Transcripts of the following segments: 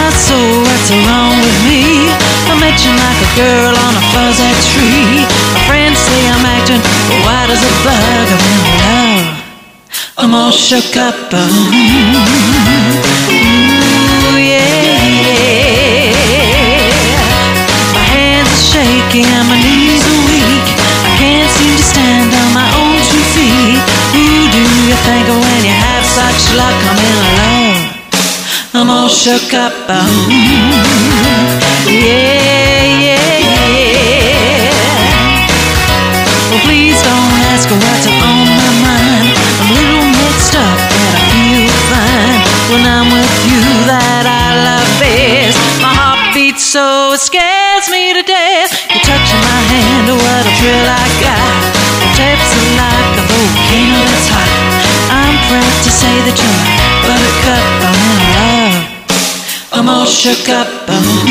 So what's wrong with me? I met you like a girl on a fuzzy tree. My friends say I'm acting white as a bug. I'm in love, I'm all shook up. Ooh, yeah, yeah. My hands are shaky and my knees are weak. I can't seem to stand on my own 2 feet. Who do you think of when you have such luck? I'm in love, I'm all shook up. Yeah, yeah, yeah. Well, please don't ask what's on my mind. I'm a little mixed up, but I feel fine when I'm with you. That I love best. My heart beats so it scares me to death. You're touching my hand, what a thrill I got. Tips are like a volcano that's hot. I'm proud to say that you're my buttercup. I'm in love, I'm all shook up. Ooh,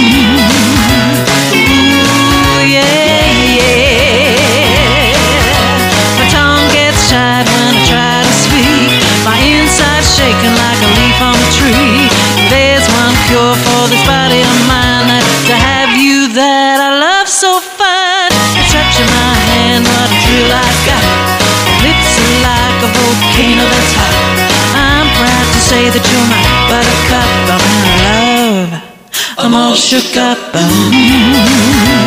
yeah, yeah. My tongue gets tied when I try to speak. My inside's shaking like a leaf on a tree. There's one cure for this body of mine, that's to have you that I love so fine. You're touching my hand, what a thrill I got. Lips are like a volcano that's hot. I'm proud to say that you're my buttercup. I'm in love, I'm all shook up.